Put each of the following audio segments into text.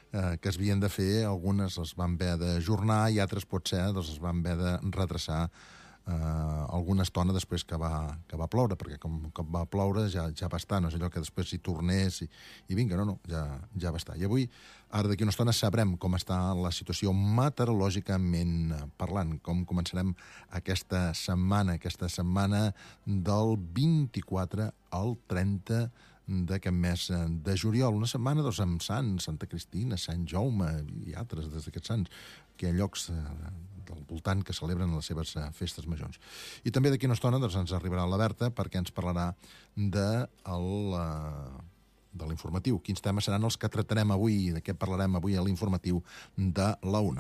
que es havien de fer, algunes les van haver d'ajornar i altres potser les van haver de retrasar alguna estona després que va ploure, perquè com va ploure ja va estar, no és allò que després hi tornés i vinga, no, ja va estar. I avui, ara d'aquí una estona, sabrem com està la situació meteorològicament parlant, com començarem aquesta setmana del 24 al 30 d'aquest mes de juliol, una setmana doncs, amb Sants, Santa Cristina, Sant Jaume i altres d'aquests sants, que hi ha llocs del voltant que celebren les seves festes majors. I també d'aquí una estona doncs, ens arribarà la Berta perquè ens parlarà de l'informatiu. Quins temes seran els que tractarem avui, de què parlarem avui a l'informatiu de la UNA.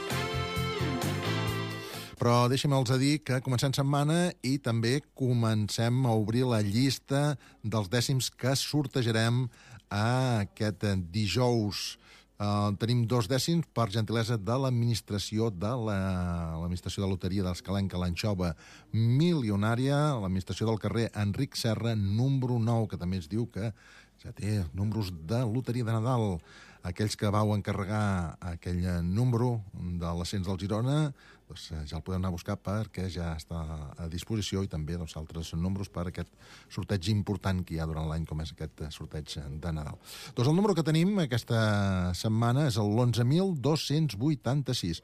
Però deixem-los dir que comencem setmana i també comencem a obrir la llista dels dècims que sortejarem aquest dijous. Tenim 2 dècims per gentilesa de l'administració de l'administració de loteria d'Escalenca, l'Anxova Milionària, l'administració del carrer Enric Serra, número 9, que també es diu que ja té números de loteria de Nadal. Aquells que vau encarregar aquell número de l'ascens del Girona, doncs ja el podeu anar a buscar perquè ja està a disposició, i també doncs, altres números per aquest sorteig important que hi ha durant l'any, com és aquest sorteig de Nadal. Doncs el número que tenim aquesta setmana és el 11.286.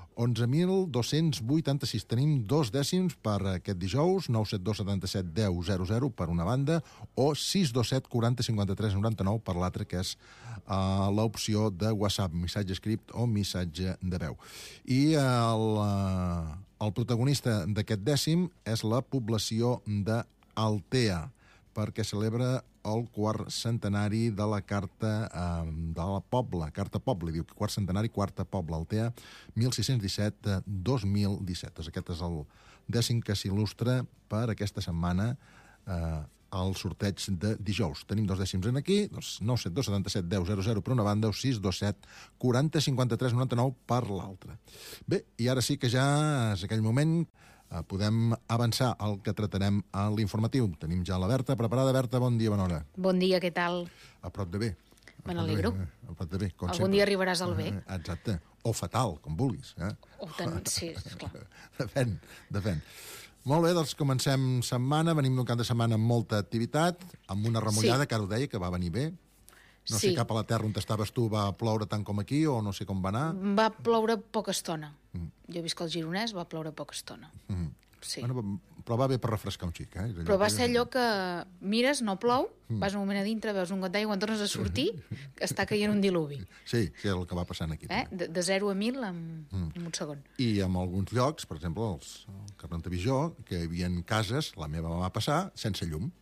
11.286. Tenim 2 dècims per aquest dijous, 972 77 10 00 per una banda, o 627 40 53 99 per l'altra, que és l'opció de WhatsApp, missatge escrit o missatge de veu. I el protagonista d'aquest dècim és la població d'Altea, perquè celebra el quart centenari de la Carta de la Pobla, Carta Pobla, diu que quart centenari, quarta Pobla, Altea, 1617-2017. Doncs aquest és el dècim que s'il·lustra per aquesta setmana al sorteig de dijous. Tenim 2 dècims en aquí, doncs 972 77 10 00 per una banda o 627 40 53 99 per l'altra. Bé, i ara sí que ja és aquell moment, podem avançar el que tractarem a l'informatiu. Tenim ja la Berta preparada. Berta, bon dia, bona hora. Bon dia, què tal? A prop de bé. Me n'alegro. A prop de bé, com algun dia arribaràs al bé. Exacte. O fatal, com vulguis. Sí, esclar. Depèn. Molt bé, doncs comencem setmana. Venim d'un cap de setmana amb molta activitat, amb una remullada, que ara ho deia, que va venir bé. No sé cap a la terra on estaves tu va ploure tant com aquí, o no sé com va anar. Va ploure poca estona. Jo visc al Gironès, va ploure poca estona. Sí. Bueno, però va bé per refrescar un xic. Però va ser allò que mires, no plou, vas un moment a dintre, veus un got d'aigua, quan tornes a sortir, està caient un diluvi. Sí, el que va passant aquí. De 0 a 1.000 en un segon. I en alguns llocs, per exemple, al carrer Antevijó, que hi havia cases, la meva va passar, sense llum.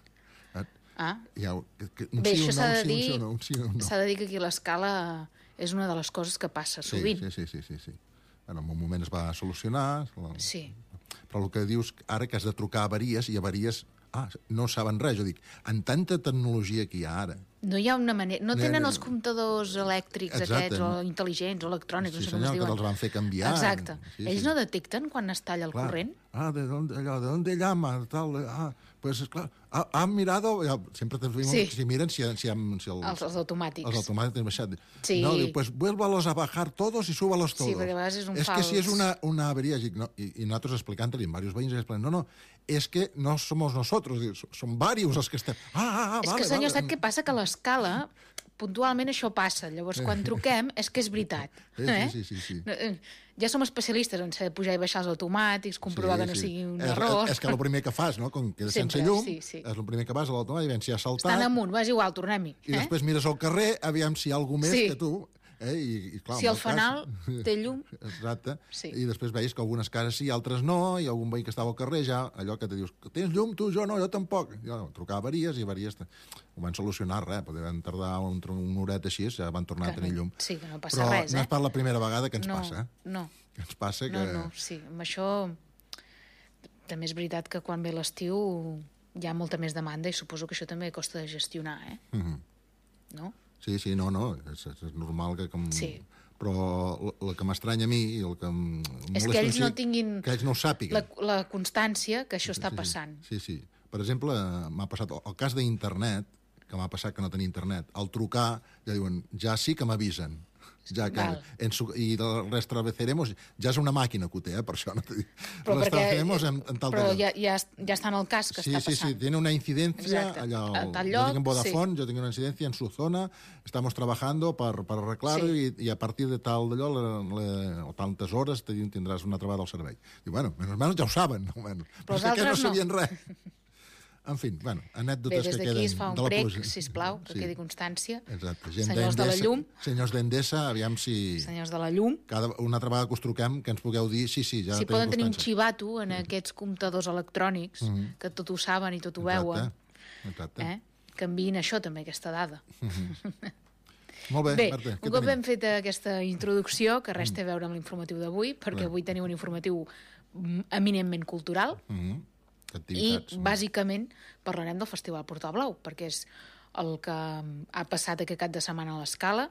Bé, això s'ha de dir que aquí a l'Escala és una de les coses que passa sovint. Sí. En un moment es va solucionar. Sí. Però el que dius ara, que has de trucar a avaries, i avaries no saben res. Jo dic, amb tanta tecnologia que hi ha ara... No hi ha una manera... No tenen els comptadors elèctrics aquests, o intel·ligents, o electrònics, no sé com es diuen. Sí, senyor, que te'ls van fer canviar. Exacte. Ells no detecten quan es talla el corrent? ¿de dónde llama? Pues esclar, han mirado... Sempre si miren si els automàtics. Els automàtics tenen baixat. Sí. No, diu, pues vuélvalos a bajar todos y súbalos todos. Sí, perquè a vegades és un fals. És que si és una averia... I nosaltres explicant-li, diversos veïns explicant, no, és que no somos nosotros, són varios els que estem... És que, senyor, sap què passa? Que a l'Escala, puntualment això passa. Llavors, quan truquem, és que és veritat. Sí. Ja som especialistes en saber pujar i baixar els automàtics, comprovar que no sigui un error. És que el primer que fas, no? Com queda sense llum, és el primer que vas a l'automàtic, aviam si ha saltat... Estan amunt, és igual, tornem-hi. I després mires al carrer, aviam si hi ha algú més que tu... I, clar, si el fanal té llum... Exacte. I després veus que algunes cases sí, altres no, i algun veí que estava al carrer ja, allò que te dius, tens llum tu? Jo no, jo tampoc. Trucava a avaries i avaries ho van solucionar, podien tardar una horeta així, ja van tornar a tenir llum. Sí, que no passa res, Però no és per la primera vegada que ens passa. No. Que ens passa que... No, sí, amb això també és veritat que quan ve l'estiu hi ha molta més demanda i suposo que això també costa de gestionar, no? Sí, no, és normal que... Sí. Però el que m'estranya a mi i el que em molesta... És que ells no tinguin... Que ells no ho sàpiguen. La constància que això està passant. Sí. Per exemple, m'ha passat el cas d'internet, que que m'ha passat que no tenia internet, al trucar ja diuen, ja sí que m'avisen. Ja que i el restableceremos ja és una màquina que ho té, per això no t'ho dic. Restableceremos en tal però ja està en el cas que està passant. Sí, tiene una incidencia allà, yo tengo en Vodafone, yo tengo una incidencia en su zona, estamos trabajando para arreglar-ho i a partir de tal d'allò o tantes hores tindràs una trobada al servei. I bueno, menys ja ho saben, però és que no sabien res. En fi, bueno, anècdotes que queden de la pluja. Des d'aquí es fa un prec, sisplau, que quedi constància. Exacte. Senyors de la llum. Senyors d'Endesa, aviam si... Senyors de la llum. Una altra vegada que us truquem, que ens pugueu dir, sí, ja tenim constància. Si poden tenir un xivato en aquests comptadors electrònics, que tot ho saben i tot ho veuen. Exacte. Que enviïn això, també, aquesta dada. Molt bé, Marta, un cop hem fet aquesta introducció, que res té a veure amb l'informatiu d'avui, perquè avui tenim un informatiu eminentment cultural, i bàsicament parlarem del Festival Portal Blau, perquè és el que ha passat aquest cap de setmana a l'Escala,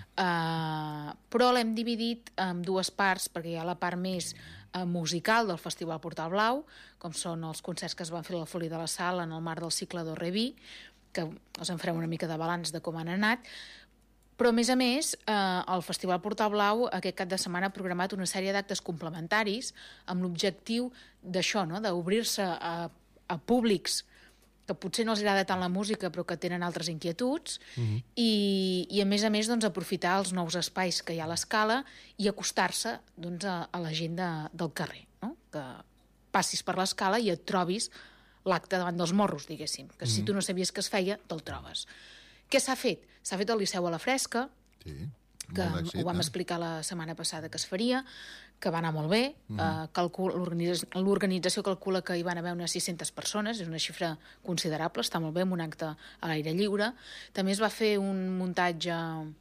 però l'hem dividit en dues parts, perquè hi ha la part més musical del Festival Portal Blau, com són els concerts que es van fer a la Folia de la Sal en el marc del cicle d'Orreví, que us en farem una mica de balanç de com han anat, però, a més, el Festival Portal Blau aquest cap de setmana ha programat una sèrie d'actes complementaris amb l'objectiu d'això, no?, d'obrir-se a públics que potser no els agrada tant la música però que tenen altres inquietuds i a més, doncs, aprofitar els nous espais que hi ha a l'Escala i acostar-se doncs, a la gent del carrer, no?, que passis per l'Escala i et trobis l'acte davant dels morros, diguéssim, que si tu no sabies que es feia, te'l trobes. Què s'ha fet? S'ha fet al Liceu a la Fresca, que ho vam explicar la setmana passada que es faria, que va anar molt bé. L'organització calcula que hi van haver unes 600 persones, és una xifra considerable, està molt bé, amb un acte a l'aire lliure. També es va fer un muntatge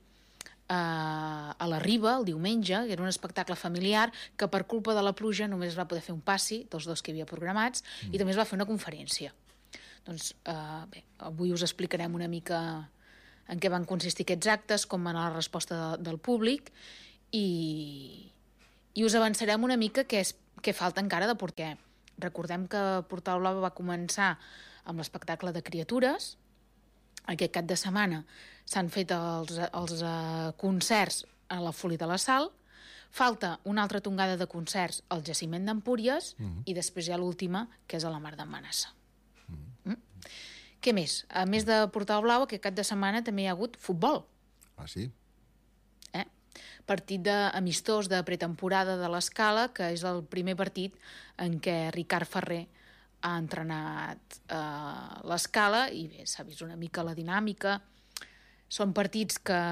a la Riba, el diumenge, que era un espectacle familiar, que per culpa de la pluja només va poder fer un passi, dels dos que hi havia programats, i també es va fer una conferència. Doncs, bé, avui us explicarem una mica en què van consistir aquests actes, com va anar la resposta del públic i us avançarem una mica què falta encara de perquè recordem que Portal Blau va començar amb l'espectacle de criatures. Aquest cap de setmana s'han fet els concerts a la Folia de la Sal. Falta una altra tongada de concerts al Jaciment d'Empúries i després hi ha l'última, que és a la Mar d'en Manassa. Què més? A més de Portal Blau, aquest cap de setmana també hi ha hagut futbol. Ah, sí? Partit amistós de pretemporada de l'Escala, que és el primer partit en què Ricard Ferrer ha entrenat l'Escala i bé, s'ha vist una mica la dinàmica. Són partits que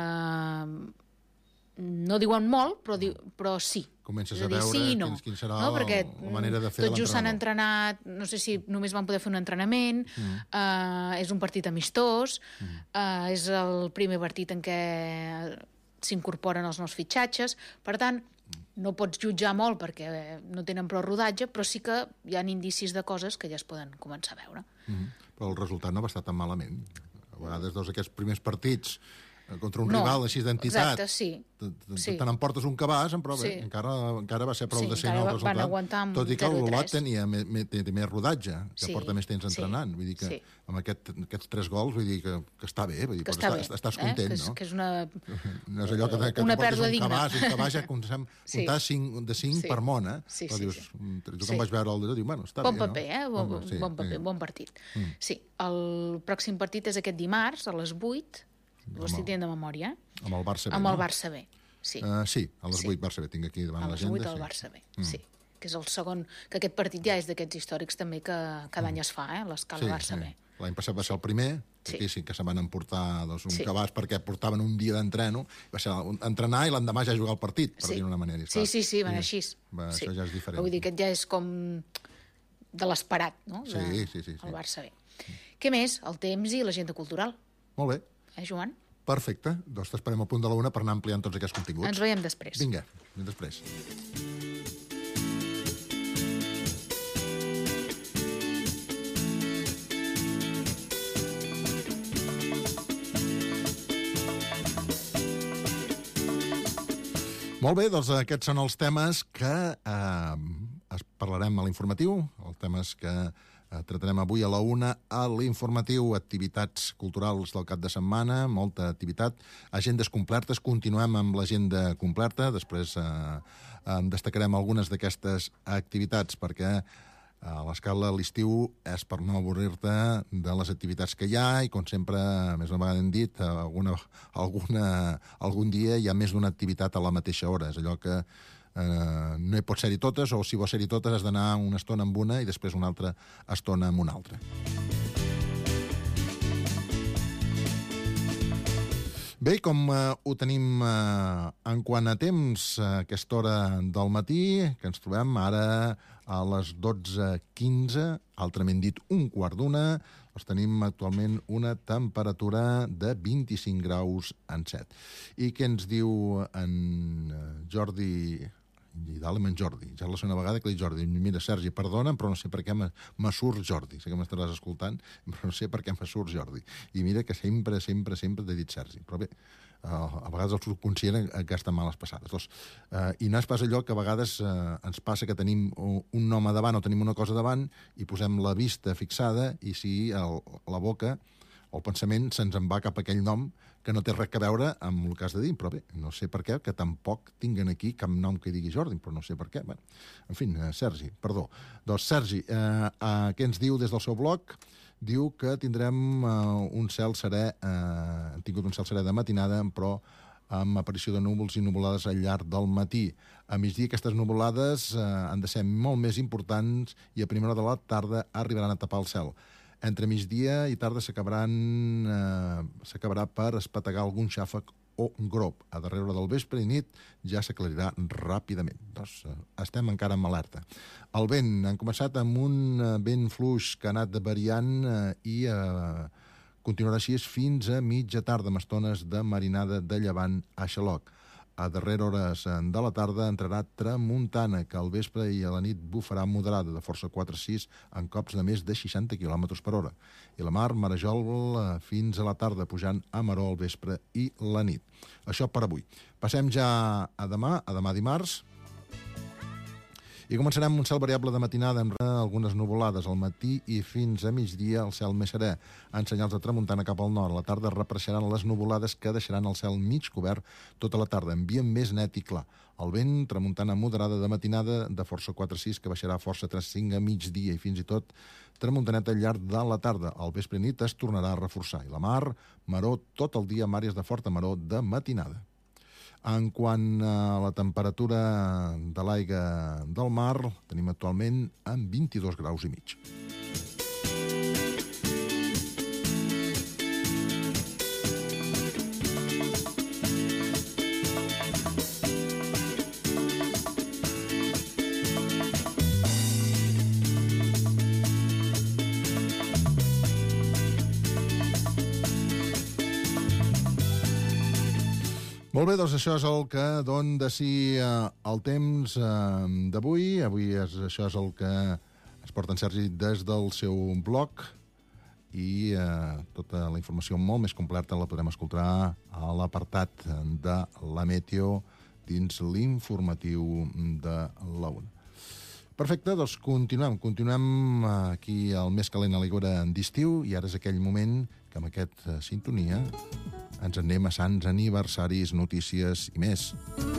no diuen molt, però sí. Comences a veure quin serà la manera de fer tot just s'han entrenat, no sé si només van poder fer un entrenament, és un partit amistós, és el primer partit en què s'incorporen els nous fitxatges, per tant, no pots jutjar molt perquè no tenen prou rodatge, però sí que hi ha indicis de coses que ja es poden començar a veure. Però el resultat no va estar tan malament. A vegades aquests primers partits contra un rival així d'entitat. Exacte, sí. Te n'emportes un cabàs, però bé, encara va ser prou decent el resultat. Tot i que l'Olot tenia més rodatge, que porta més temps entrenant. Vull dir que amb aquests 3 gols, vull dir que està bé, estàs content, no? Que és una allò que t'emportes un cabàs, un cabàs ja comptar de 5 per món, però dius, jo quan vaig veure el de tot, dic, bueno, està bé, no? Bon paper, bon paper, bon partit. Sí, el pròxim partit és aquest dimarts, a les 8, ho estic dient de memòria. Amb el Barça B, Amb el Barça B, sí. Sí, a les 8 Barça B, tinc aquí davant l'agenda. A les 8 el Barça B, sí. Que és el segon, que aquest partit ja és d'aquests històrics també que cada any es fa, l'Escala Barça B. L'any passat va ser el primer, aquí sí que se van emportar un cabàs perquè portaven un dia d'entreno, va ser entrenar i l'endemà ja jugar el partit, per dir-ho d'una manera. Sí, van així. Això ja és diferent. Vull dir que ja és com de l'esperat, no? Sí. El Barça B. Què més? El temps i l'agenda cultural. Molt bé. Joan? Perfecte. Doncs t'esperem al punt de la 1 per anar ampliant tots aquests continguts. Ens veiem després. Vinga, després. Molt bé, doncs aquests són els temes que parlarem a l'informatiu, els temes que Tratarem avui a la 1 a l'informatiu, activitats culturals del cap de setmana, molta activitat, agendes complertes, continuem amb l'agenda completa, després destacarem algunes d'aquestes activitats, perquè a l'escala l'estiu és per no avorrir-te de les activitats que hi ha i, com sempre, més d'una vegada hem dit, algun dia hi ha més d'una activitat a la mateixa hora. És allò que no hi pot ser-hi totes, o si vols ser-hi totes has d'anar una estona amb una i després una altra estona amb una altra. Bé, com ho tenim en quant a temps, a aquesta hora del matí, que ens trobem ara a les 12:15, altrament dit 1:15, tenim actualment una temperatura de 25 graus en 7. I què ens diu en Jordi... Dale, en Jordi, ja la segona vegada que li dic Jordi. Mira, Sergi, perdona'm, però no sé per què me surt Jordi. Sé que m'estaràs escoltant, però no sé per què me surt Jordi. I mira que sempre t'he dit Sergi. Però bé, a vegades el subconscient gasta males passades. I no és pas allò que a vegades ens passa que tenim un nom a davant o tenim una cosa davant i posem la vista fixada i si la boca o el pensament se'ns en va cap a aquell nom que no té res a veure amb el que has de dir. Però bé, no sé per què, que tampoc tinguen aquí cap nom que digui Jordi, però no sé per què. Bé, en fi, Sergi, perdó. Doncs Sergi, què ens diu des del seu blog? Diu que tindrem un cel serè, hem tingut un cel serè de matinada, però amb aparició de núvols i nuvolades al llarg del matí. A migdia aquestes nuvolades han de ser molt més importants i a primera hora de la tarda arribaran a tapar el cel. Entre migdia i tarda s'acabarà per espetegar algun xàfec o grop. A darrere hora del vespre i nit ja s'aclarirà ràpidament. Doncs estem encara en alerta. El vent, han començat amb un vent fluix que ha anat variant i continuarà així fins a mitja tarda, amb estones de marinada de llevant a xaloc. A darrere hores de la tarda entrarà tramuntana, que al vespre i a la nit bufarà moderada, de força 4-6, en cops de més de 60 km per hora. I la mar marejol fins a la tarda, pujant a maró al vespre i la nit. Això per avui. Passem ja a demà dimarts, i començarem amb un cel variable de matinada amb algunes nuvolades al matí i fins a migdia el cel més serè, en senyals de tramuntana cap al nord. A la tarda reapareixeran les nuvolades que deixaran el cel mig cobert tota la tarda, ambient més net i clar. El vent, tramuntana moderada de matinada, de força 4-6, que baixarà força 3-5 a migdia i fins i tot tramuntaneta al llarg de la tarda. Al vespre i nit es tornarà a reforçar. I la mar, maró tot el dia amb àrees de forta maró de matinada. En quant a la temperatura de l'aigua del mar, tenim actualment en 22 graus i mig. Molt bé, doncs això és el que don de si el temps d'avui. Avui això és el que es porta en Sergi des del seu blog i tota la informació molt més completa la podrem escoltar a l'apartat de la Meteo dins l'informatiu de la 1. Perfecte, doncs continuem aquí al més calent a l'aigua d'estiu i ara és aquell moment que amb aquesta sintonia ens anem a sants aniversaris, notícies i més.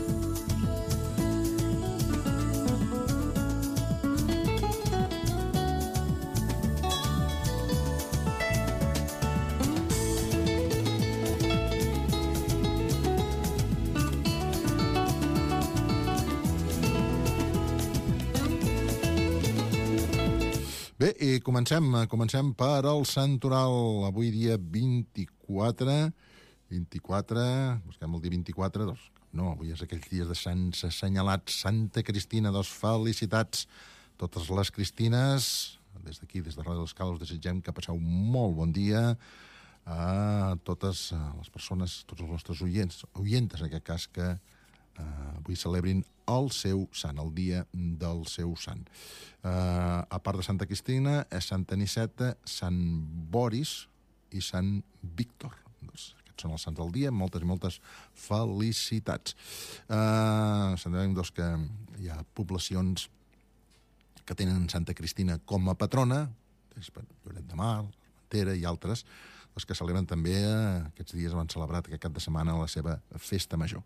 Bé, i comencem per al Santoral. Avui dia 24, busquem el dia 24, doncs no, avui és aquells dies de sants assenyalats. Santa Cristina, doncs felicitats a totes les Cristines. Des d'aquí, des de Ràdio l'Escala, us desitgem que passeu molt bon dia a totes les persones, tots els nostres oients en aquest cas, que avui celebrin el seu sant, el dia del seu sant. A part de Santa Cristina, és Santa Aniceta, Sant Boris i Sant Víctor. Doncs aquests són els sants del dia, moltes i moltes felicitats. Sabem doncs, que hi ha poblacions que tenen Santa Cristina com a patrona, Lloret de Mar, Tera i altres, els que celebren també, aquests dies han celebrat aquest cap de setmana la seva festa major.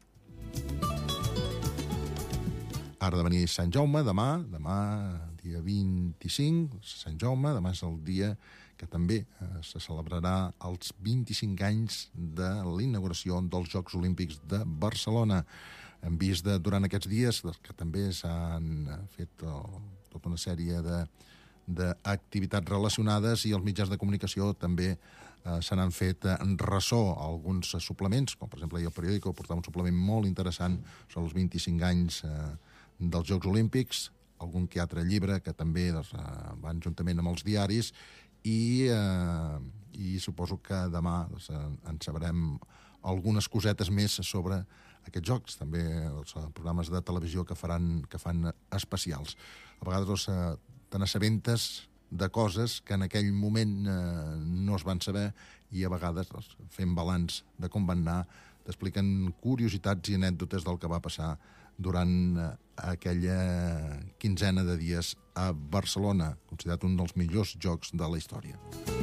Ara de venir Sant Jaume, demà, dia 25, Sant Jaume, demà és el dia que també se celebrarà els 25 anys de la inauguració dels Jocs Olímpics de Barcelona. Hem vist durant aquests dies que també s'han fet tota una sèrie d'activitats relacionades i els mitjans de comunicació també se n'han fet ressò a alguns suplements, com per exemple ahir el Periódico portava un suplement molt interessant sobre els 25 anys dels Jocs Olímpics, algun que altre llibre que també van juntament amb els diaris i suposo que demà en sabrem algunes cosetes més sobre aquests jocs, també els programes de televisió que fan especials. A vegades te n'assabentes de coses que en aquell moment no es van saber i a vegades, fent balanç de com van anar, t'expliquen curiositats i anècdotes del que va passar durant aquella quinzena de dies a Barcelona, considerat un dels millors jocs de la història.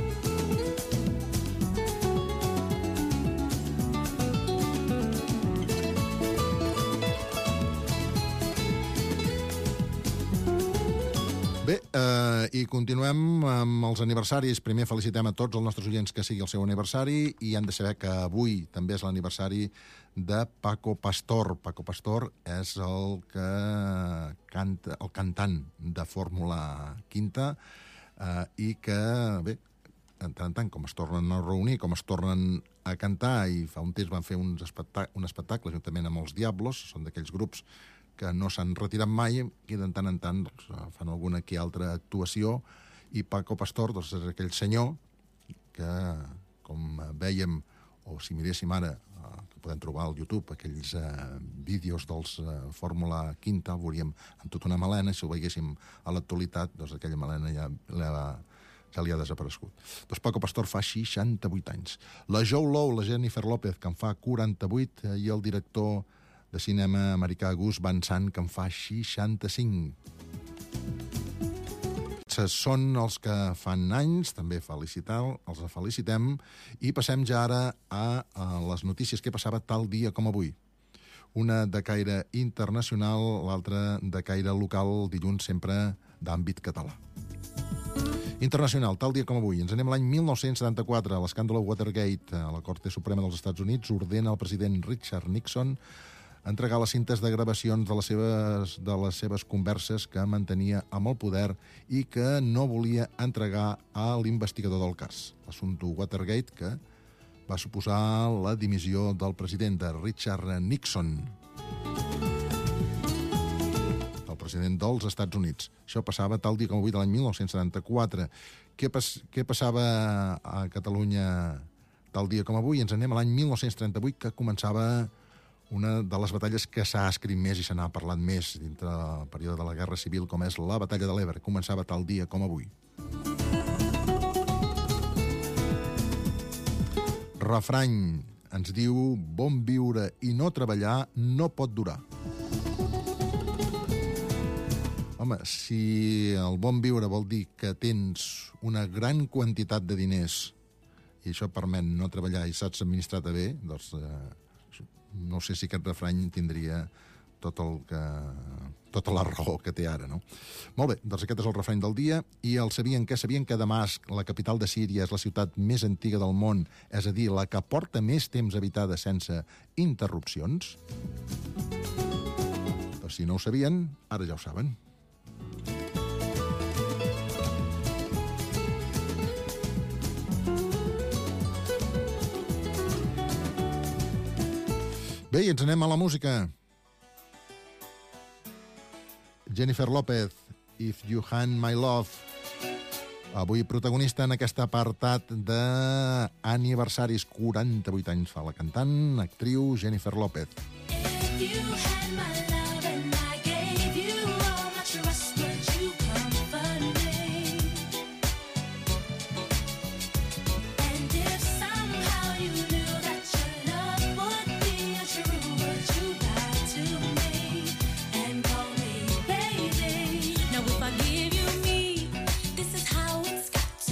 Bé, i continuem amb els aniversaris. Primer felicitem a tots els nostres oients que sigui el seu aniversari i han de saber que avui també és l'aniversari de Paco Pastor. Paco Pastor és el cantant de Fórmula Quinta i que, bé, en tant, com es tornen a reunir, com es tornen a cantar, i fa un temps van fer un espectacle juntament amb els Diablos, són d'aquells grups que no s'han retirat mai i de tant en tant fan alguna que altra actuació, i Paco Pastor és aquell senyor que, com vèiem, o si miréssim ara, que podem trobar al YouTube, aquells vídeos dels Fórmula Quinta, el veuríem amb tota una melena, i si ho veiéssim a l'actualitat, doncs aquella melena ja li ha desaparegut. Doncs Paco Pastor fa 68 anys. La Jo Low, la Jennifer López, que en fa 48, i el director de cinema americà Gus Van Sant, que en fa 65. Són els que fan anys, també els felicitem, i passem ja ara a les notícies que passava tal dia com avui. Una de caire internacional, l'altra de caire local, dilluns sempre d'àmbit català. Internacional, tal dia com avui. Ens anem a l'any 1974, a l'escàndol Watergate. La Corte Suprema dels Estats Units ordena al president Richard Nixon entregar les cintes de gravacions de les seves converses que mantenia amb el poder i que no volia entregar a l'investigador del cas. L'assumpte Watergate, que va suposar la dimissió del president de Richard Nixon, el president dels Estats Units. Això passava tal dia com avui de l'any 1974. Què passava a Catalunya tal dia com avui? Ens anem a l'any 1938, que començava una de les batalles que s'ha escrit més i se n'ha parlat més dintre el període de la Guerra Civil, com és la Batalla de l'Ebre. Començava tal dia com avui. Refrany ens diu: bon viure i no treballar no pot durar. Home, si el bon viure vol dir que tens una gran quantitat de diners i això permet no treballar i saps administrar-te bé, doncs no sé si aquest refrany tindria tota la raó que té ara, no? Molt bé, doncs aquest és el refrany del dia, i el sabien que Damasc, la capital de Síria, és la ciutat més antiga del món, és a dir, la que porta més temps habitada sense interrupcions? Però si no ho sabien, ara ja ho saben. Bé, i ens anem a la música. Jennifer López, If You Had My Love. Avui protagonista en aquest apartat d'aniversaris. 48 anys fa la cantant, actriu Jennifer López. Now if I give you me, this is how it's got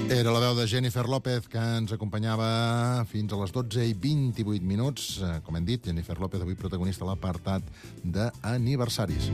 Era la veu de Jennifer López, que ens acompanyava fins a les 12:28. Com hem dit, Jennifer López, avui protagonista a l'apartat d'aniversaris.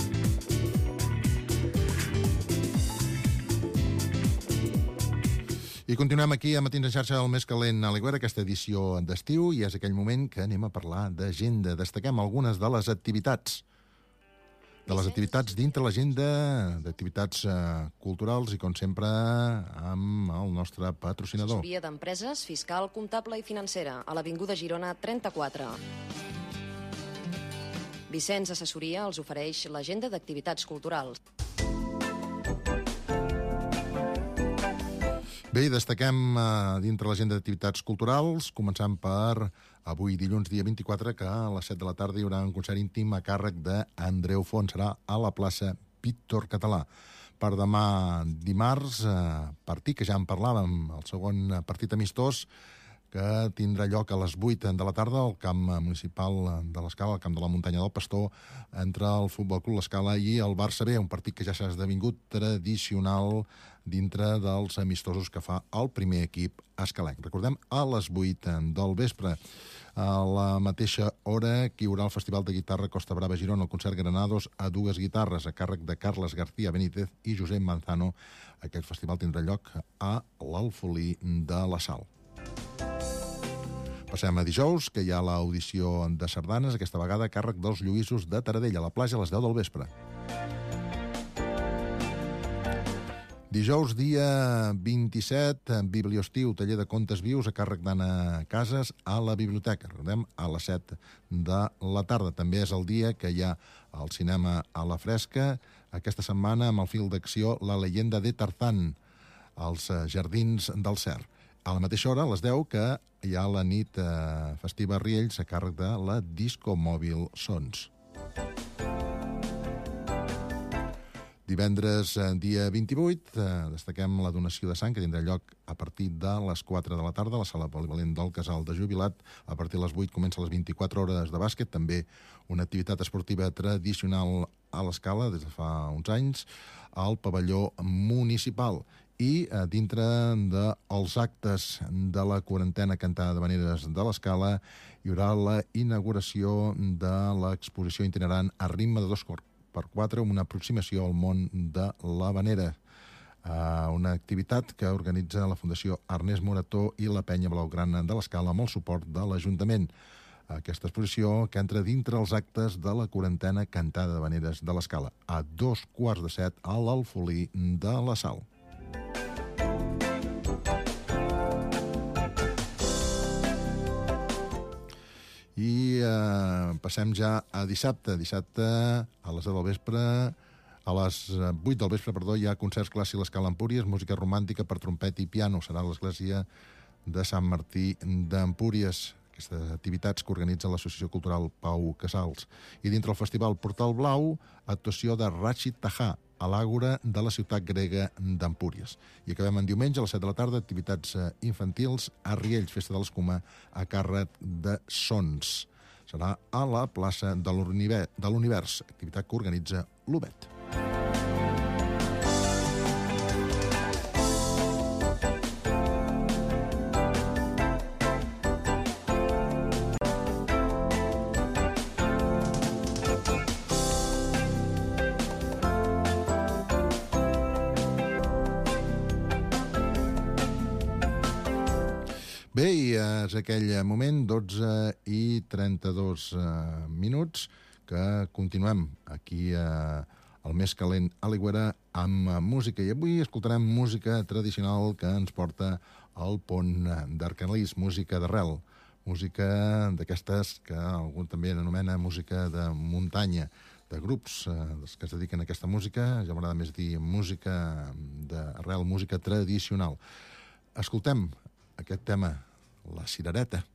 I continuem aquí a Matins en xarxa, el més calent a l'Aigüera, aquesta edició d'estiu, i és aquell moment que anem a parlar d'agenda. Destaquem algunes de les activitats dintre l'agenda, d'activitats culturals i, com sempre, amb el nostre patrocinador. Assessoria d'empreses, fiscal, comptable i financera, a l'Avinguda Girona 34. Vicenç Assessoria els ofereix l'agenda d'activitats culturals. Bé, destaquem dintre l'agenda d'activitats culturals, començant per avui, dilluns, dia 24, que a les 7 de la tarda hi haurà un concert íntim a càrrec d'Andreu Font. Serà a la plaça Víctor Català. Per demà dimarts, partit que ja en parlàvem, el segon partit amistós, que tindrà lloc a les 8 de la tarda al camp municipal de l'Escala, al camp de la muntanya del Pastor, entre el Futbol Club l'Escala i el Barça B, un partit que ja s'ha esdevingut tradicional dintre dels amistosos que fa el primer equip escalenc. Recordem, a les 8 del vespre, a la mateixa hora, que hi haurà el Festival de Guitarra Costa Brava Girona, el concert Granados a dues guitarres, a càrrec de Carles García Benítez i Josep Manzano. Aquest festival tindrà lloc a l'Alfolí de la Sal. Passem a dijous, que hi ha l'audició de sardanes, aquesta vegada a càrrec dels Lluïsos de Taradell, a la platja a les 10 del vespre. Dijous, dia 27, Bibliostiu, taller de contes vius a càrrec d'Anna Casas a la biblioteca. Recordem, a les 7 de la tarda. També és el dia que hi ha el cinema a la fresca. Aquesta setmana, amb el fil d'acció, La leyenda de Tarzán, als Jardins del Cer. A la mateixa hora, a les 10, que hi ha la nit festiva a Riells a càrrec de la Disco Mòbil Sons. Divendres, dia 28, destaquem la donació de sang, que tindrà lloc a partir de les 4 de la tarda a la sala polivalent del Casal de Jubilat. A partir de les 8 comença les 24 hores de bàsquet, també una activitat esportiva tradicional a l'Escala des de fa uns anys, al pavelló municipal. I dintre dels actes de la quarantena cantada d'havaneres de l'Escala hi haurà la inauguració de l'exposició itinerant A ritme de 2x4, una aproximació al món de l'havanera. Una activitat que organitza la Fundació Ernest Morató i la Penya Blaugrana de l'Escala amb el suport de l'Ajuntament. Aquesta exposició que entra dintre els actes de la quarantena cantada d'havaneres de l'Escala, a 6:45 a l'Alfolí de la Sal. I passem ja a dissabte. Dissabte, a les 10 del vespre, a les 8 del vespre, hi ha concerts clàssics a l'Escala Empúries, música romàntica per trompeta i piano. Serà a l'església de Sant Martí d'Empúries. Aquestes activitats que organitza l'Associació Cultural Pau Casals. I dintre el Festival Portal Blau, actuació de Rachid Taha, a l'Àgora de la ciutat grega d'Empúries. I acabem en diumenge, a les 7 de la tarda, activitats infantils a Riells, festa de l'escuma a càrrec de Sons. Serà a la plaça de l'Univers, activitat que organitza l'UBET. Bé, i és aquell moment, 12:32 minuts, que continuem aquí al més calent a l'Aigüera amb música. I avui escoltarem música tradicional que ens porta al Pont d'Arcanelís, música d'arrel, música d'aquestes que algú també anomena música de muntanya, de grups que es dediquen a aquesta música. Ja m'agrada més dir música d'arrel, música tradicional. Escoltem aquest tema, La Cirereta.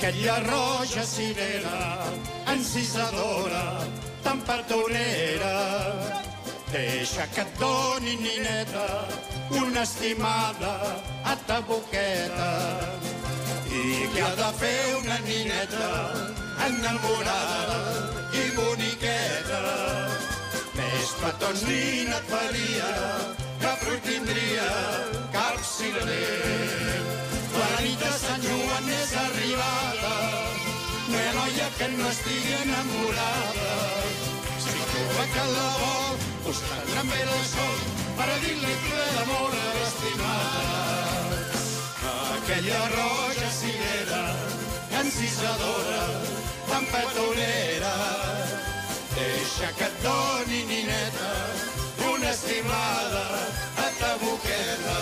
aquella roja cirera, encisadora, tan petonera. Deixa que et doni, nineta, una estimada a ta boqueta. I què ha de fer una nineta enamorada i boniqueta? Més petons nina et faria, que fruit tindria cap cirerer. La nit de Sant Joan és arribada, no hi ha noia que no estigui enamorada. Si troba que la vol, buscant amb ella el sol, per a dir-li ple d'amor a l'estimada. Aquella roja cirera, encisadora, tan petonera. Deixa que et doni, nineta, una estimada a ta boqueta.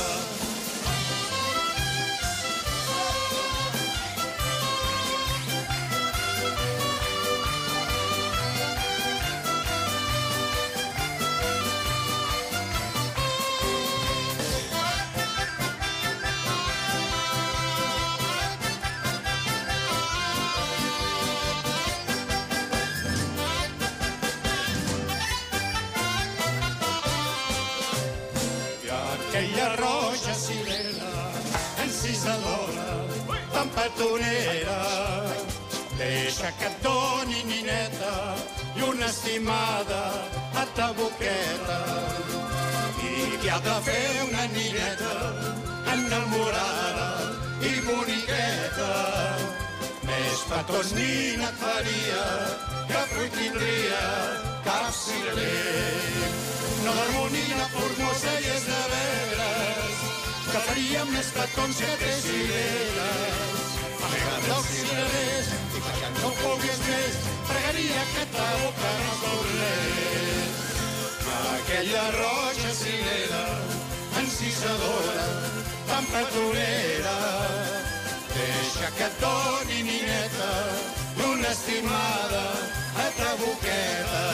Aquella roja cirera, encisadora, tan petonera. Deixa que et doni, nineta, i una estimada a ta boqueta. I què ha de fer una nineta enamorada i boniqueta? Més petons nina et faria, que fruit tindria cap cirerer. No d'harmonia formosa i és de veres, que faria més petons que té cireres. Amaga't dels cirerers, i perquè no ho vulguis més, pregaria que ta boca no tornés. Aquella roja cirera, encisadora, tan petonera. Deixa que et doni, nineta, una estimada a ta boqueta.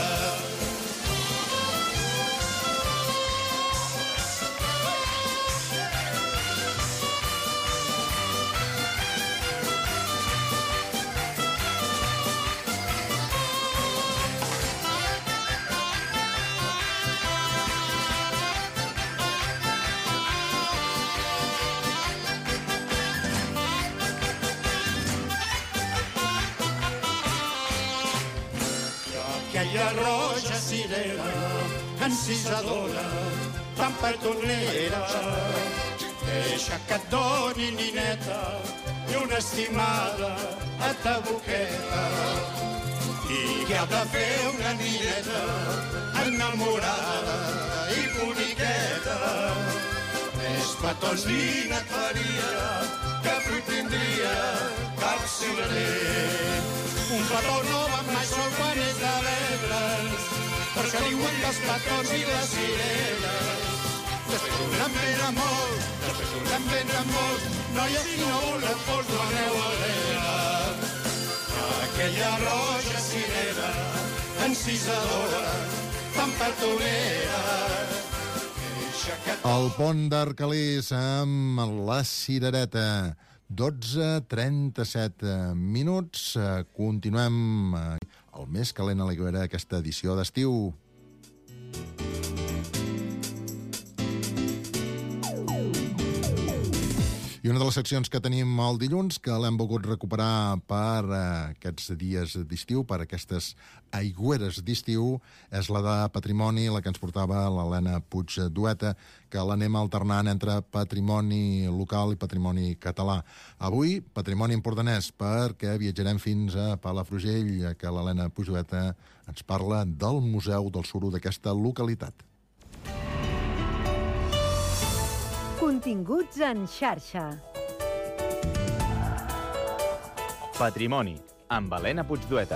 Aquella roja cirera, encisadora, tan petonera. Deixa que et doni, nineta, i una estimada a ta boqueta. I què ha de fer una nineta enamorada i boniqueta? Més petons nina et faria, que fruit tindria cap cirerer. Un petó no va mai sol quan és de vendre's, per això diuen que els petons i les cireres. Després duran ben a molt, després duran ben a molt, noies si no voleu pols no aneu a l'era. Aquella roja cirera, encisadora, tan petonera. El pont d'Arcalís amb la cirereta. 12:37 minuts. Continuem el més calent a l'Aigüera, aquesta edició d'estiu. I una de les seccions que tenim el dilluns, que l'hem volgut recuperar per aquests dies d'estiu, per aquestes aigüeres d'estiu, és la de patrimoni, la que ens portava l'Helena Puig Dueta, que l'anem alternant entre patrimoni local i patrimoni català. Avui, patrimoni empordanès, perquè viatjarem fins a Palafrugell, que l'Helena Puig Dueta ens parla del Museu del Suro d'aquesta localitat. Continguts en xarxa. Patrimoni, amb Helena Puig Dueta.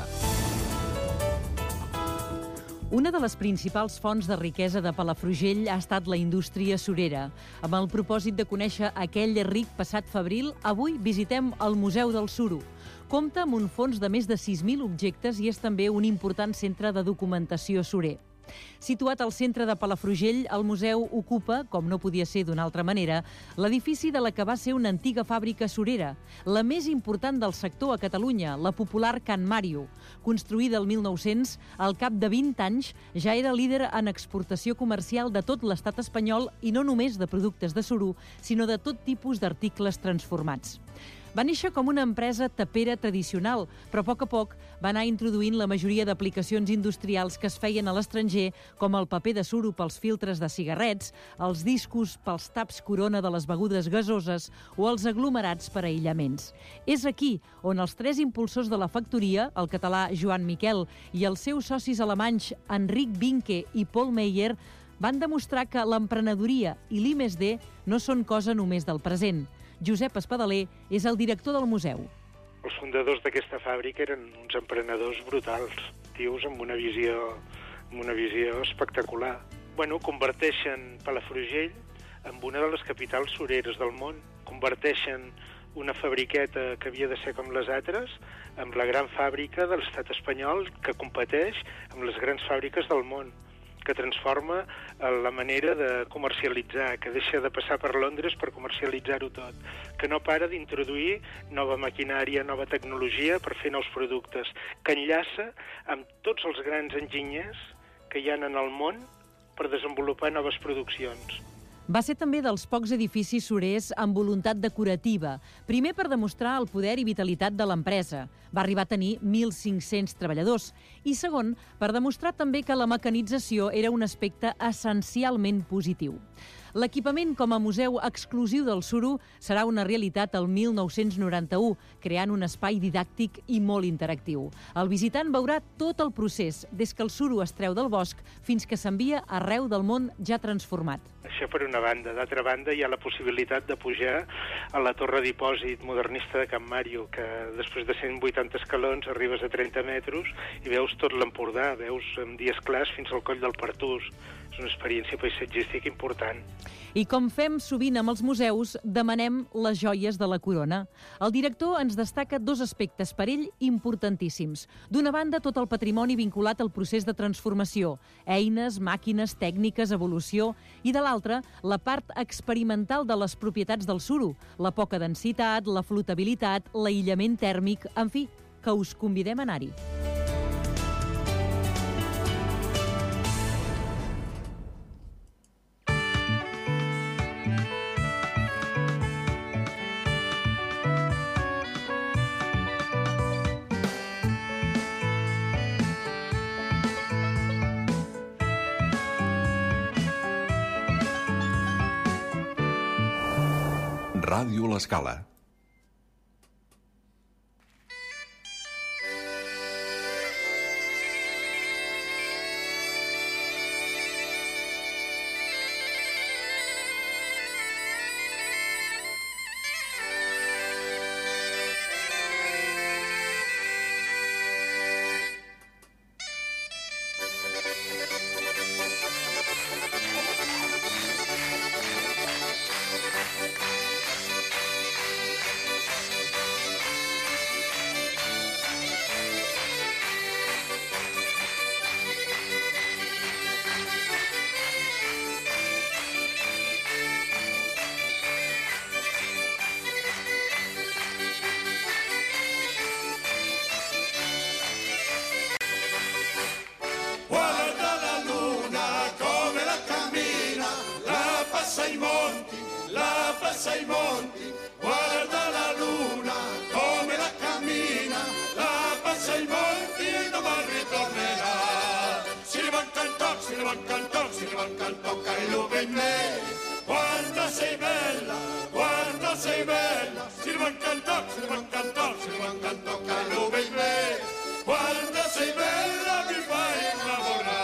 Una de les principals fonts de riquesa de Palafrugell ha estat la indústria surera. Amb el propòsit de conèixer aquell ric passat febril, avui visitem el Museu del Suro. Compta amb un fons de més de 6.000 objectes i és també un important centre de documentació surer. Situat al centre de Palafrugell, el museu ocupa, com no podia ser d'una altra manera, l'edifici de la que va ser una antiga fàbrica surera, la més important del sector a Catalunya, la popular Can Màrio. Construïda el 1900, al cap de 20 anys ja era líder en exportació comercial de tot l'estat espanyol i no només de productes de suro, sinó de tot tipus d'articles transformats. Va néixer com una empresa tapera tradicional, però a poc va anar introduint la majoria d'aplicacions industrials que es feien a l'estranger, com el paper de suro pels filtres de cigarrets, els discos pels taps corona de les begudes gasoses o els aglomerats per a aïllaments. És aquí on els 3 impulsors de la factoria, el català Joan Miquel i els seus socis alemanys Enric Binke i Paul Meyer, van demostrar que l'emprenedoria i l'I+D no són cosa només del present. Josep Espadaler és el director del museu. Els fundadors d'aquesta fàbrica eren uns emprenedors brutals, tios amb una visió espectacular. Converteixen Palafrugell en una de les capitals sureres del món. Converteixen una fabriqueta que havia de ser com les altres amb la gran fàbrica de l'estat espanyol que competeix amb les grans fàbriques del món, que transforma la manera de comercialitzar, que deixa de passar per Londres per comercialitzar-ho tot, que no para d'introduir nova maquinària, nova tecnologia per fer nous productes, que enllaça amb tots els grans enginyers que hi ha en el món per desenvolupar noves produccions. Va ser també dels pocs edificis surers amb voluntat decorativa, primer per demostrar el poder i vitalitat de l'empresa. Va arribar a tenir 1.500 treballadors. I segon, per demostrar també que la mecanització era un aspecte essencialment positiu. L'equipament com a museu exclusiu del suro serà una realitat el 1991, creant un espai didàctic i molt interactiu. El visitant veurà tot el procés, des que el suro es treu del bosc fins que s'envia arreu del món ja transformat. Això per una banda. D'altra banda, hi ha la possibilitat de pujar a la torre dipòsit modernista de Can Màrio, que després de 180 escalons arribes a 30 metres i veus tot l'Empordà, veus en dies clars fins al coll del Pertús. És una experiència paisatgística important. I com fem sovint amb els museus, demanem les joies de la corona. El director ens destaca 2 aspectes per ell importantíssims. D'una banda, tot el patrimoni vinculat al procés de transformació, eines, màquines, tècniques, evolució, i de l'altra, la part experimental de les propietats del suro, la poca densitat, la flotabilitat, l'aïllament tèrmic, en fi, que us convidem a anar-hi. Ràdio L'Escala. Ai monti, guarda la luna come la cammina, la passa ai monti e domani ritornerà. Si ne va il cantò, si ne va il cantò, si ne va il cantò, che lo in me. Guarda sei bella, si ne va il cantò, si ne va il cantò, si ne va il cantò, che lo in me. Guarda sei bella, mi fai innamorare.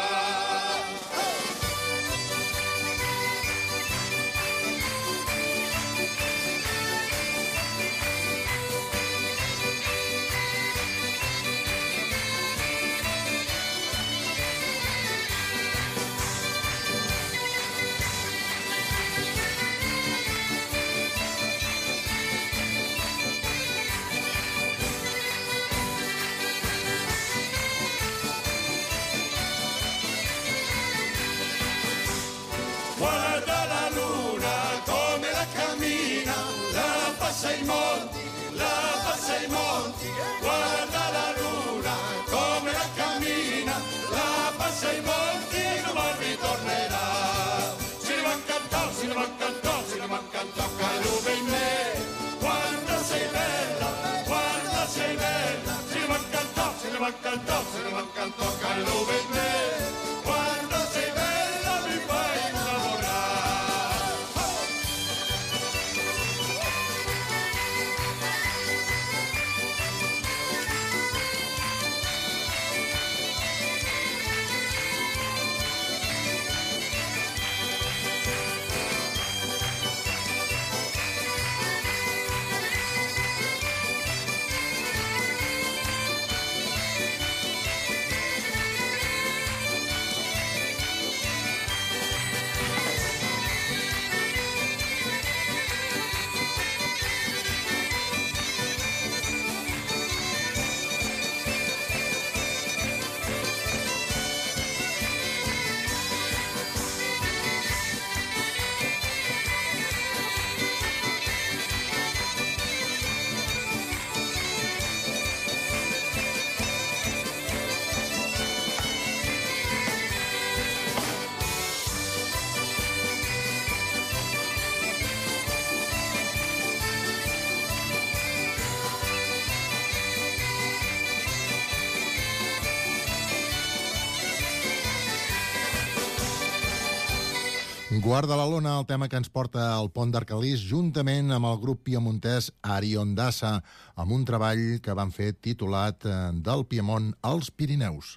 Guarda la lona, el tema que ens porta al Pont d'Arcalís, juntament amb el grup piemontès Ariondassa, amb un treball que van fer titulat Del Piemont als Pirineus.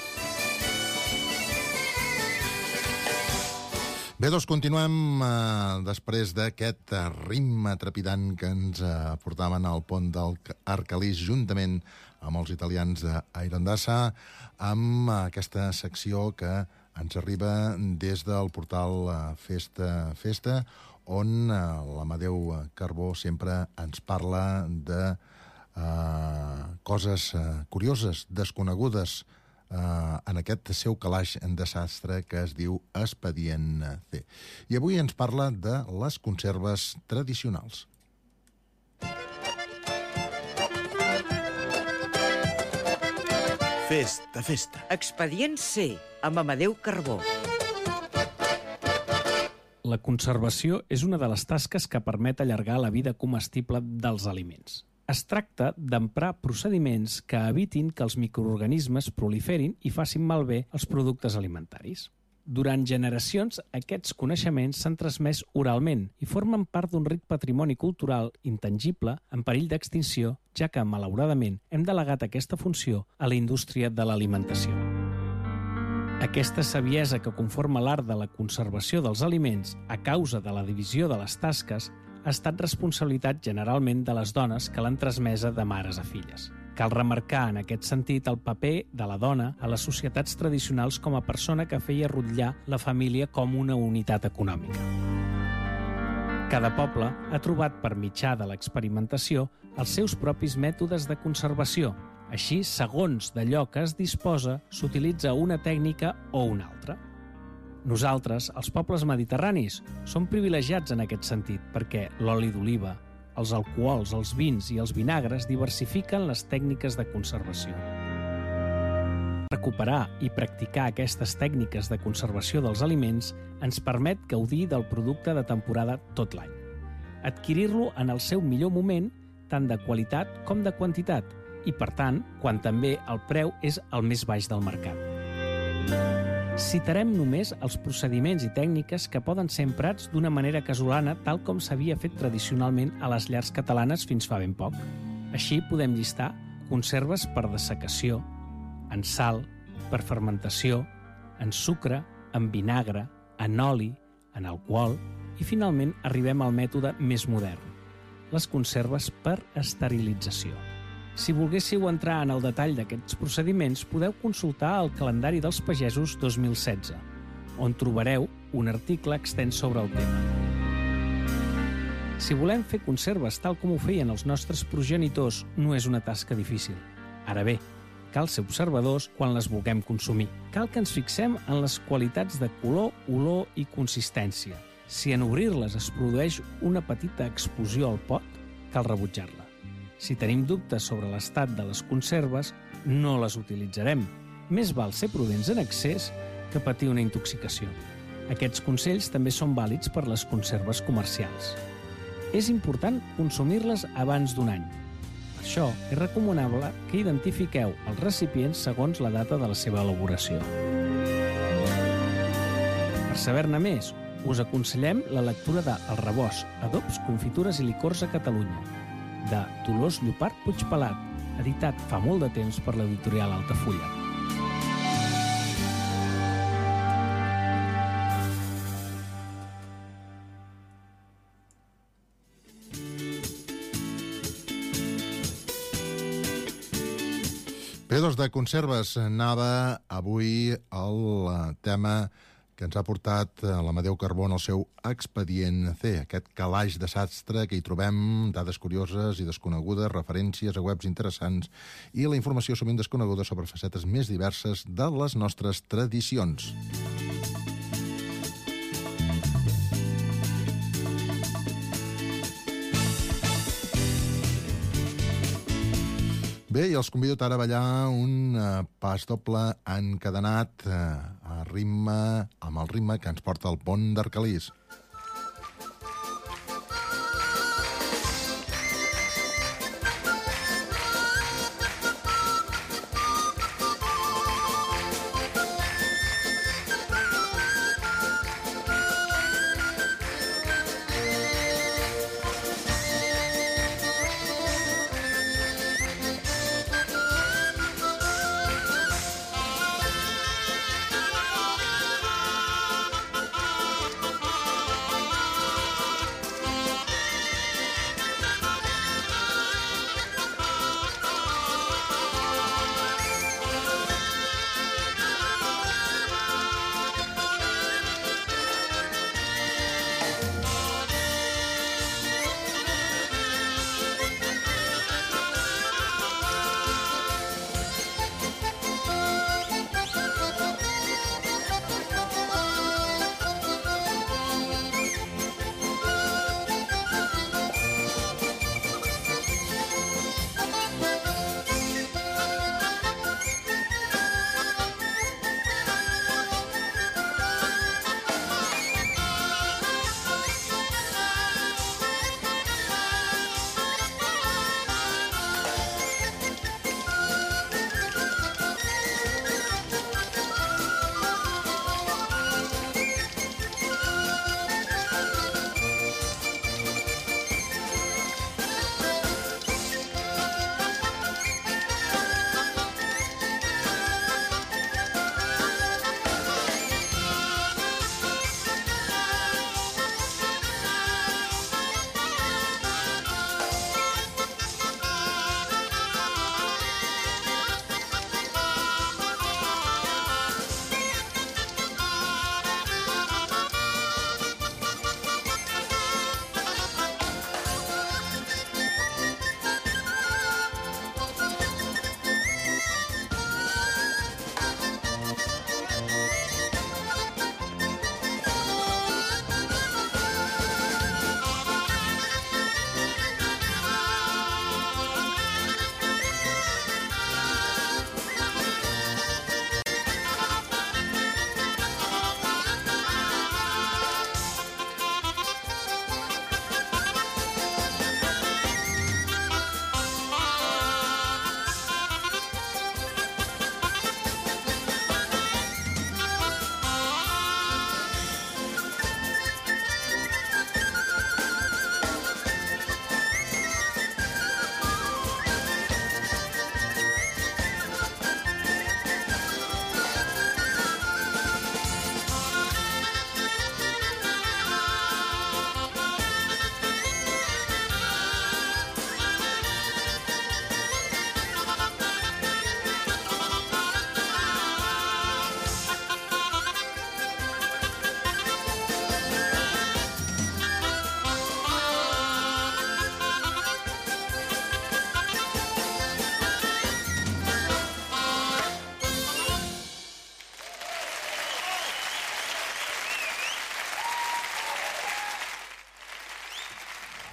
Bé, doncs continuem després d'aquest ritme trepidant que ens portaven al Pont d'Arcalís, juntament amb els italians d'Ariondassa, amb aquesta secció que ens arriba des del portal Festa, on l'Amadeu Carbó sempre ens parla de coses curioses, desconegudes, en aquest seu calaix de sastre que es diu Expedient C. I avui ens parla de les conserves tradicionals. Festa, festa. Expedient C, amb Amadeu Carbó. La conservació és una de les tasques que permet allargar la vida comestible dels aliments. Es tracta d'emprar procediments que evitin que els microorganismes proliferin i facin malbé els productes alimentaris. Durant generacions, aquests coneixements s'han transmès oralment i formen part d'un ric patrimoni cultural intangible en perill d'extinció, ja que, malauradament, hem delegat aquesta funció a la indústria de l'alimentació. Aquesta saviesa que conforma l'art de la conservació dels aliments a causa de la divisió de les tasques ha estat responsabilitat generalment de les dones que l'han transmesa de mares a filles. Cal remarcar en aquest sentit el paper de la dona a les societats tradicionals com a persona que feia rutllar la família com una unitat econòmica. Cada poble ha trobat per mitjà de l'experimentació els seus propis mètodes de conservació. Així, segons d'allò que es disposa, s'utilitza una tècnica o una altra. Nosaltres, els pobles mediterranis, som privilegiats en aquest sentit perquè l'oli d'oliva, els alcohols, els vins i els vinagres diversifiquen les tècniques de conservació. Recuperar i practicar aquestes tècniques de conservació dels aliments ens permet gaudir del producte de temporada tot l'any. Adquirir-lo en el seu millor moment, tant de qualitat com de quantitat, i, per tant, quan també el preu és el més baix del mercat. Citarem només els procediments i tècniques que poden ser emprats d'una manera casolana, tal com s'havia fet tradicionalment a les llars catalanes fins fa ben poc. Així podem llistar conserves per dessecació, en sal, per fermentació, en sucre, en vinagre, en oli, en alcohol i finalment arribem al mètode més modern, les conserves per esterilització. Si volguéssiu entrar en el detall d'aquests procediments, podeu consultar el calendari dels pagesos 2016, on trobareu un article extens sobre el tema. Si volem fer conserves tal com ho feien els nostres progenitors, no és una tasca difícil. Ara bé, cal ser observadors quan les vulguem consumir. Cal que ens fixem en les qualitats de color, olor i consistència. Si en obrir-les es produeix una petita explosió al pot, cal rebutjar-la. Si tenim dubtes sobre l'estat de les conserves, no les utilitzarem. Més val ser prudents en excés que patir una intoxicació. Aquests consells també són vàlids per les conserves comercials. És important consumir-les abans d'un any. Per això, és recomanable que identifiqueu els recipients segons la data de la seva elaboració. Per saber-ne més, us aconsellem la lectura de El rebost, adobs, confitures i licors a Catalunya, de Dolors Llopart Puigpelat, editat fa molt de temps per l'editorial Altafulla. Bé, doncs de conserves anava avui el tema que ens ha portat l'Amadeu Carbó en el seu Expedient C, aquest calaix de sastre que hi trobem dades curioses i desconegudes, referències a webs interessants i la informació sovint desconeguda sobre facetes més diverses de les nostres tradicions. Bé, i els convido ara a ballar un pas doble encadenat amb el ritme que ens porta al Pont d'Arcalís.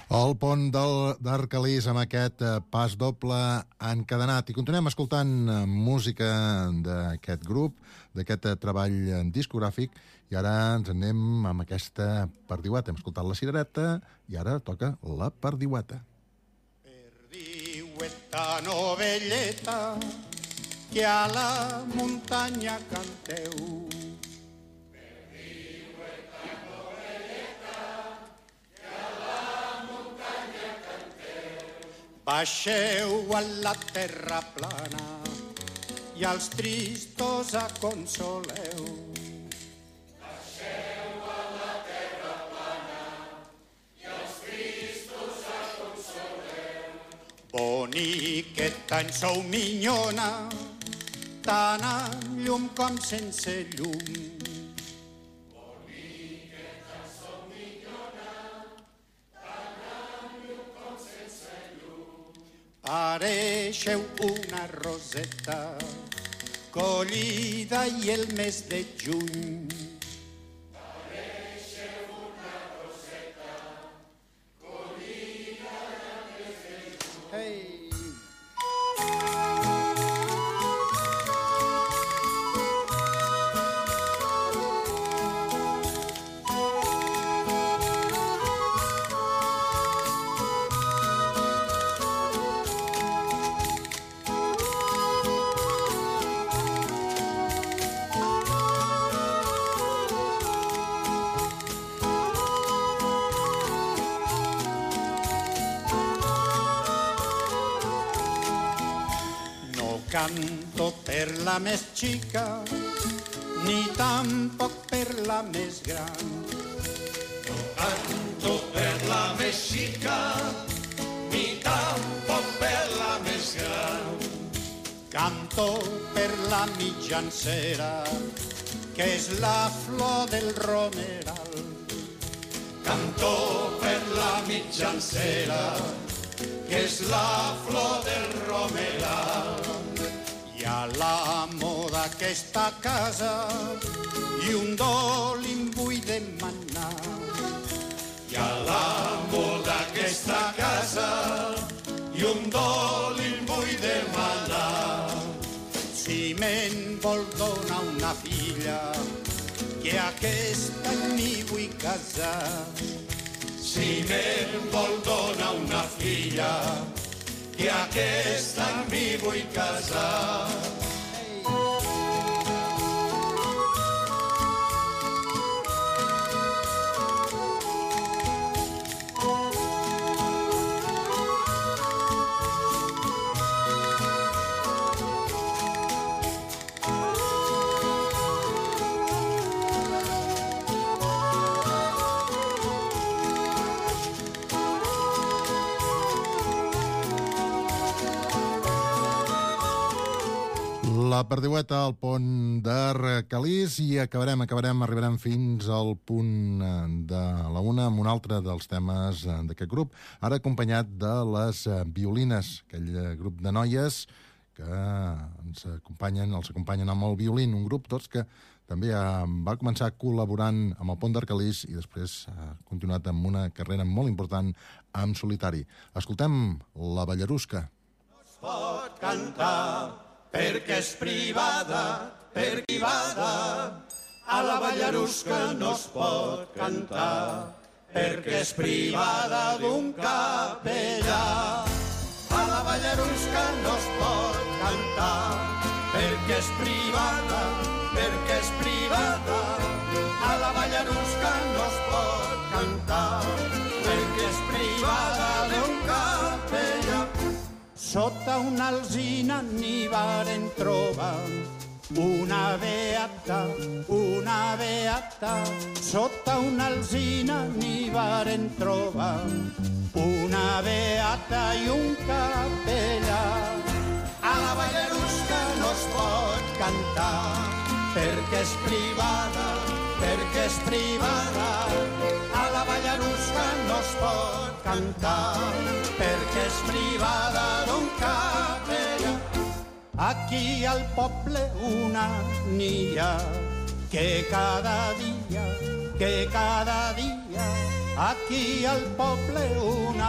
El pont d'Arcalís amb aquest pas doble encadenat. I continuem escoltant música d'aquest grup, d'aquest treball discogràfic, i ara ens anem amb aquesta perdiueta. Hem escoltat la cirereta i ara toca la perdiueta. Perdiueta novelleta, que a la muntanya canteu. Baixeu a la terra plana i als tristos aconsoleu. Baixeu a la terra plana i als tristos aconsoleu. Boniqueta en sou minyona, tant amb llum com sense llum. Pareixeu una roseta collida i el mes de juny. Pareixeu una roseta collida i el mes de juny. Hey. Canto per la més xica, ni tampoc per la més gran. No canto per la més xica, ni tampoc per la més gran. Canto per la mitjancera, que és la flor del romeral. Canto per la mitjancera, que és la flor del romeral. Hi ha l'amo d'aquesta casa i un dolim vull demanar. Hi ha l'amo d'aquesta casa i un dolim vull demanar. Si me'n vol donar una filla, que aquest any m'hi vull casar. Si me'n vol donar una filla, que aquest any m'hi vull casar. La perdiueta al pont d'Arcalís i arribarem fins al punt de la una amb un altre dels temes d'aquest grup, ara acompanyat de les Violines, aquell grup de noies que els acompanyen amb el violín, un grup tots que també va començar col·laborant amb el pont d'Arcalís i després ha continuat amb una carrera molt important en solitari. Escoltem La Ballarusca. No es pot cantar perquè és privada, per privada. A la Ballarusca no es pot cantar perquè és privada d'un capellà. A la Ballarusca no es pot cantar perquè és privada, perquè és privada. A la Ballarusca no es pot cantar perquè és privada d'un capellà. Sota una alzina n'hi varen trobar una beata, una beata. Sota una alzina n'hi varen trobar una beata i un capellà. A la Ballarusca no es pot cantar perquè és privada, perquè és privada. A la Ballarusca no es pot cantar perquè és privada d'un capellà. Aquí al poble una n'hi ha que cada dia, aquí al poble una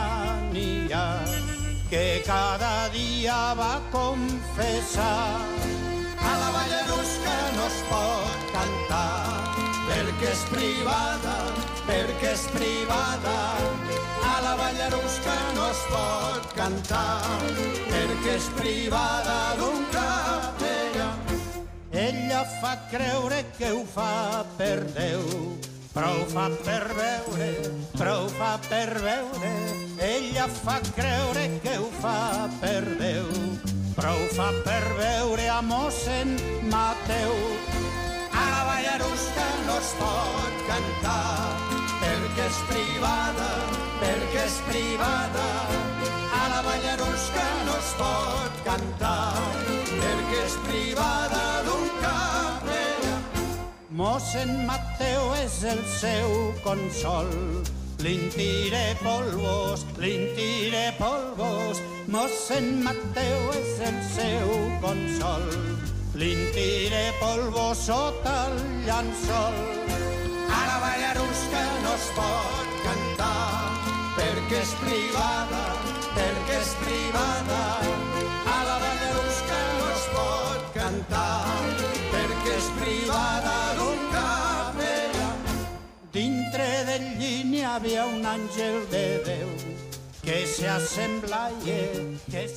que cada dia va confessar. A la Ballarusca no es pot cantar, perquè és privada, perquè és privada. A la Ballarusca no es pot cantar, perquè és privada d'un capellà. Ella fa creure que ho fa per Déu, però ho fa per veure, però ho fa per veure. Ella fa creure que ho fa per Déu, però ho fa per veure a mossèn Mateu. A la Ballarusca no es pot cantar, perquè és privada, perquè és privada. A la Ballarusca no es pot cantar, perquè és privada d'un capellà. Mossèn Mateu és el seu consol, li'n tire polvos, li'n tire polvos. Mossèn Mateu és el seu consol, li'n tire polvos sota el llençol. A la Ballarusca no es pot cantar, perquè és privada, perquè és privada. A la Ballarusca no es pot cantar, perquè és privada d'un capellà. Dintre del llit hi havia un àngel de Déu que s'assemblava, que